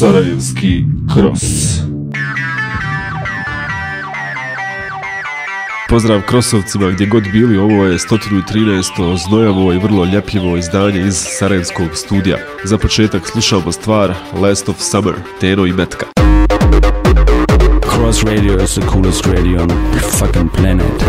Sarajevski Cross. Pozdrav Krosovcima gdje god bili, ovo je 113. znojavo i vrlo ljepljivo izdanje iz Sarajevskog studija. Za početak slušamo stvar Last of Summer, Teno i Metka. Cross Radio is the coolest radio on the fucking planet.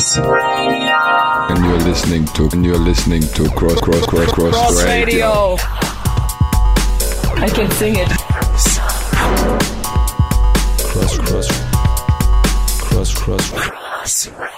And you're listening to Cross Radio. I can sing it. Cross Radio.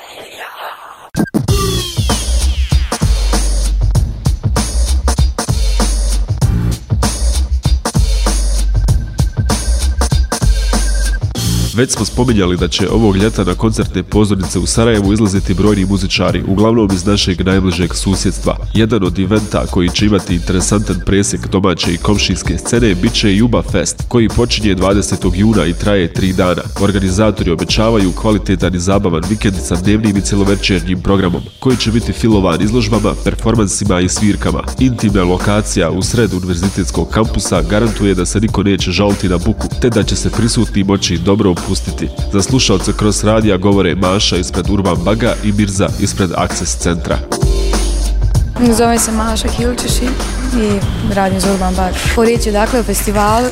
Već smo spominjali da će ovog ljeta na koncertne pozornice u Sarajevu izlaziti brojni muzičari, uglavnom iz našeg najbližeg susjedstva. Jedan od eventa koji će imati interesantan presjek domaće i komšijske scene bit će Juba Fest, koji počinje 20. juna i traje 3 dana. Organizatori obećavaju kvalitetan i zabavan vikend sa dnevnim i cjelovečernjim programom, koji će biti filovan izložbama, performansima i svirkama. Intimna lokacija u sred univerzitetskog kampusa garantuje da se niko neće žaliti na buku, te da će se prisutni moći dobro pustiti. Za slušalce Cross Radija govore Maša ispred Urban Baga i Mirza ispred Access centra. Zovem se Maša Hilčiši i radim za Urban Bag. Riječ je dakle o festivalu,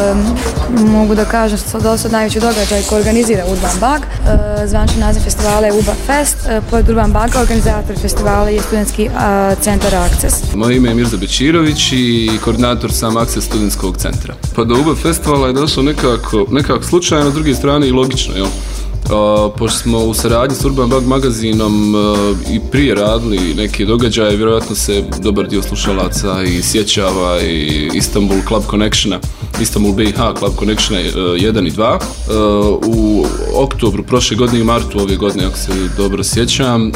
mogu da kažem do sad najveći događaj koji organizira Urban Bag. Zvanični naziv festivala je UBA Fest, pored Urban Baga organizator festivala je studentski centar Access. Moje ime je Mirza Bečirović i koordinator sam Access studentskog centra. Pa do UBA festivala je došlo nekako slučajno, s druge strane i logično, jel? Pošto smo u saradnji s Urban Bag magazinom i prije radili neke događaje, vjerojatno se dobar dio slušalaca i sjećava i Istanbul Club Connectiona, Istanbul BiH Club Connectiona 1 i 2. U oktobru prošle godine i martu ove godine, ako se dobro sjećam,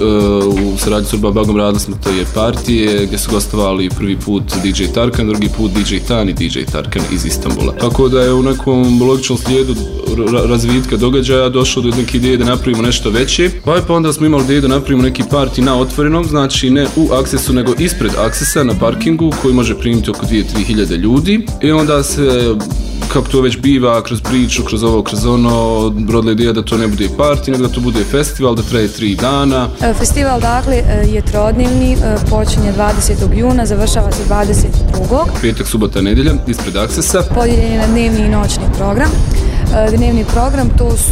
u saradnji s Urban Bagom radili smo je partije gdje su gostovali prvi put DJ Tarkan, drugi put DJ Tan i DJ Tarkan iz Istanbula. Tako da je u nekom logičnom slijedu razvitka događaja došlo do neke ideje da napravimo nešto veće. Pa onda smo imali ideju da napravimo neki party na otvorenom, znači ne u Accessu nego ispred Accessa na parkingu koji može primiti oko 2-3 hiljade ljudi. I onda se, kako to već biva, kroz priču, kroz ovo, kroz ono, rodila ideja da to ne bude party, nego da to bude festival, da traje 3 dana. Festival dakle je trodnevni, počinje 20. juna, završava se 22. Petak, subota, nedjelja, ispred Accessa. Podijeljen je na dnevni i noćni program. Dnevni program,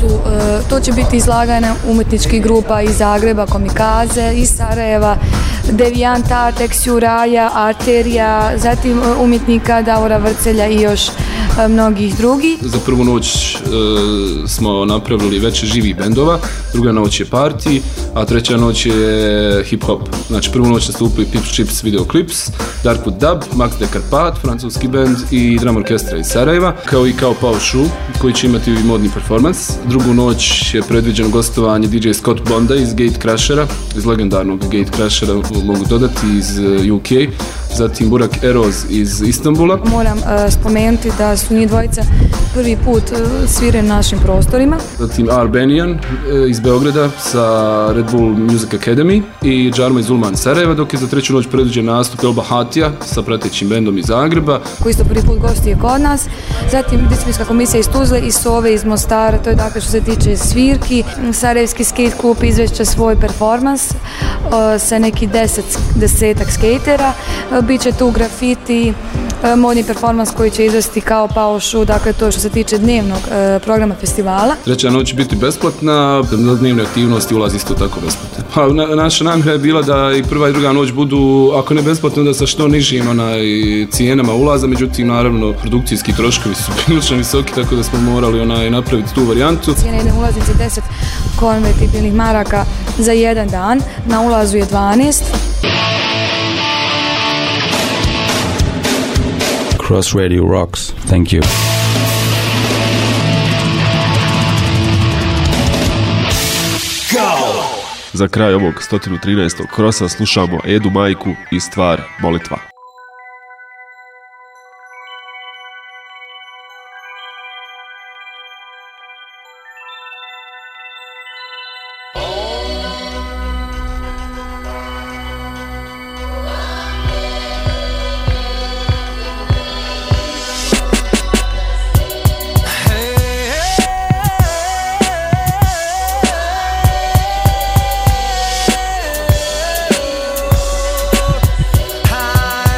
to će biti izlaganje umjetničkih grupa iz Zagreba, Komikaze, iz Sarajeva, Devijant Art, Juraja, Arterija, zatim umjetnika Davora Vrcelja i još mnogih drugih. Za prvu noć smo napravili veće živih bendova, druga noć je party, a treća noć je hip-hop. Znači prvu noć nastupili Pips Chips Video Clips, Darkwood Dub, Max de Karpat, francuski band i drum orkestra iz Sarajeva, kao i Kao Pao Shu, koji će imati modni performans. Drugu noć je predviđeno gostovanje DJ Scott Bonda iz Gate Crashera, iz legendarnog Gate Crashera, mogu dodati, iz UK, zatim Burak Eroz iz Istanbula. Moram spomenuti da su njih dvojica prvi put svire na našim prostorima. Zatim Arbenian iz Beograda sa Red Bull Music Academy i Džarma iz Ulman Sarajeva, dok je za treću noć predviđen nastup Elba Hatija sa pratećim bendom iz Zagreba, koji isto prvi put gostuje kod nas. Zatim disciplinska komisija iz Tuzle i Sove iz Mostara, to je dakle što se tiče svirki. Sarajevski skate klub izvešća svoj performans sa neki 10 skatera. Biće tu grafiti, modni performans koji će izvesti Kao Pao Shu, dakle to što se tiče dnevnog programa festivala. Treća noć će biti besplatna, na dnevne aktivnosti ulazi isto tako besplatno. Pa naša namjera je bila da i prva i druga noć budu, ako ne besplatno, da sa što nižim cijenama ulaza, međutim naravno produkcijski troškovi su prilično visoki, tako da smo morali napraviti tu varijantu. Cijena jedne ulaznice 10 konvertibilnih maraka za jedan dan, na ulazu je 12. Cross Radio rocks. Thank you. Za kraj ovog 113. krosa slušamo Edu Majku i stvar Molitva. High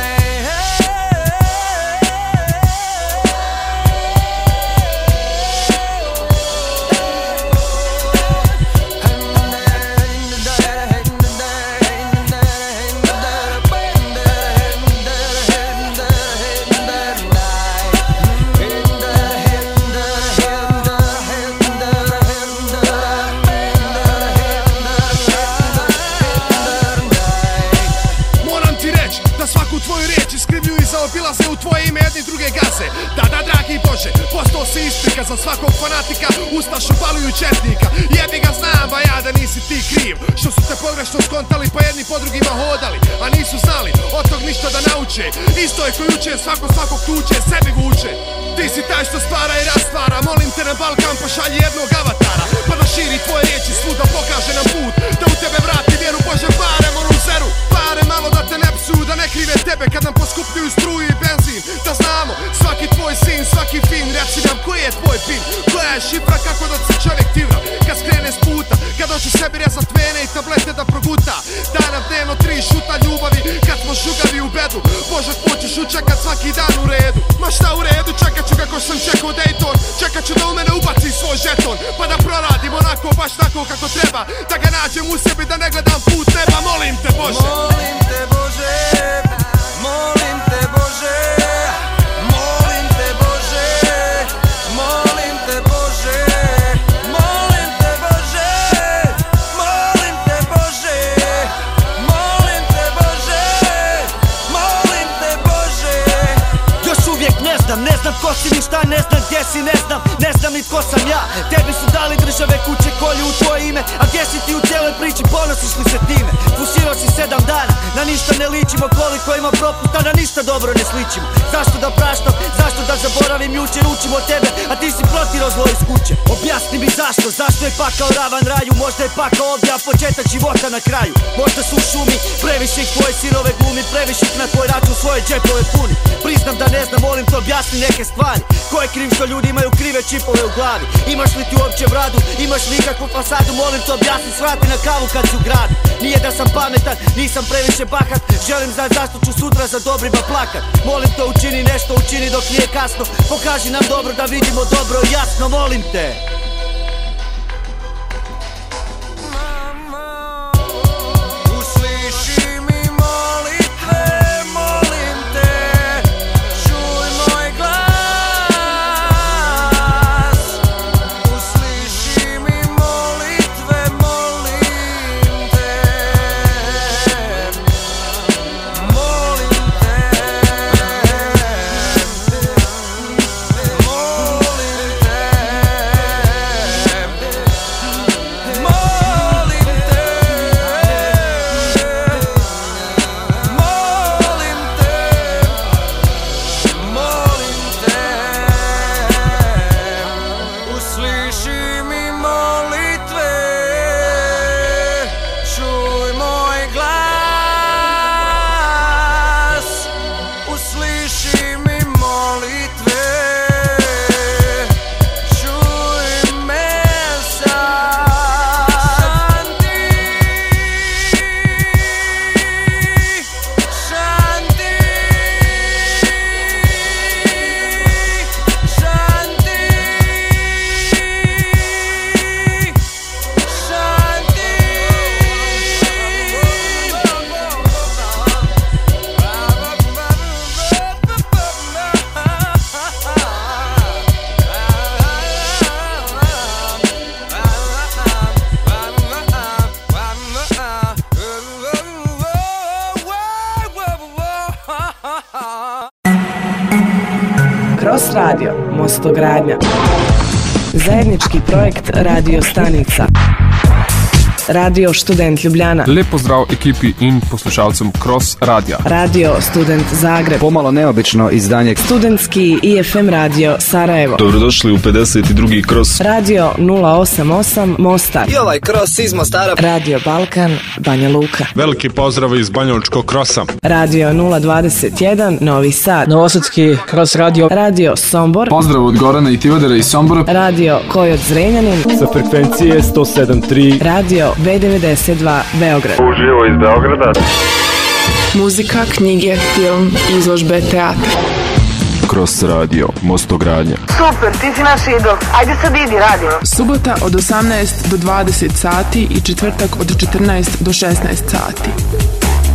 Ovo se isprika za svakog fanatika, ustašu paluju četnika. Jebi ga znam, ba ja da nisi ti kriv, što su te pogrešno skontali pa jedni po drugima hodali, a nisu znali od tog ništa da nauče. Isto je ko juče, svakog tuče, sebi vuče. Ti si taj što stvara i rastvara, molim te na Balkan pošalji jednog avatara, pa da širi tvoje riječi svuda, pokaže nam put, da u tebe vrati vjeru. Bože pare moru u zeru, pare malo da te ne psuju, da ne krive tebe kad nam poskupljuju struju i benzin. Da znamo svaki tvoj sin, svaki fin, reci nam koji je tvoj pin, koja je šifra kako da se čovjek tivra kad skrene s puta, kad hoće sebi rezat vene i tablete da proguta. Daj nam dnevno 3 šuta ljubavi kad smo žugavi u bedu. Bože hoćeš učekat svaki dan u redu, ma šta u redu, čekat ću kako sam čekao Dayton, čekat ću da u mene ubaci svoj žeton, pa da proradim onako baš tako kako treba, da ga nađem u sebi, da ne gledam put neba. Molim te Bože, molim te Bože, molim te Bože, molim te Bože, molim te Bože, molim te Bože, molim te Bože, molim te Bože, molim te Bože. Još uvijek ne znam ko si ni šta, ne znam gdje si, ne znam ni tko sam ja. Tebi su dali države kuće, kolju u tvoje ime, a gdje si ti u cijeloj priči, ponosiš li se time? Fusirao si 7 dana, na ništa ne ličimo, koliko ima propusta, na ništa dobro ne sličimo. Zašto da praštam, zašto da zaboravim, jučer učim od tebe, a ti si protirao zlo iz kuće. Objasni mi zašto je pakao ravan raju, možda je pakao ovdje, a početak života na kraju. Možda su u šumi, previše ih tvoje sirove glumi, previše ih na tvoj račun svoje džepove puni. Priznam da ne znam, molim te objasni neke stvari. Ko je kriv što ljudi imaju krive čipove u glavi? Imaš li ti uopće bradu, imaš li ikakvu fasadu, molim te objasni, svrati na kavu kad si u gradu. Nije da sam pametan, nisam previše bahat, želim znat zašto ću sutra za dobrima plakat. Molim te učini nešto, učini dok nije kasno, pokaži nam dobro da vidimo dobro i jasno, molim te. Cross Radio, Mostogradnja. Zajednički projekt Radio stanica. Radio Student Ljubljana. Lep pozdrav ekipi in poslušalcem Cross Radija. Radio Student Zagreb. Pomalo neobično izdanje. Studentski IFM Radio Sarajevo. Dobrodošli u 52. Cross. Radio 088 Mostar. I ovaj Cross iz Mostara. Radio Balkan Banja Luka. Veliki pozdrav iz Banjalučkog Krosa. Radio 021 Novi Sad. Novosadski Cross Radio. Radio Sombor. Pozdrav od Gorana i Tivadera iz Sombora. Radio Kojot Zrenjanin. Sa frekvencije 107.3. Radio B92 Beograd. Uživo iz Beograda. Muzika, knjige, film, izložbe, teatr. Cross Radio, Mostogradnja. Super, ti si naš idol. Ajde sad idi, radimo. Subota od 18 do 20 sati i četvrtak od 14 do 16 sati.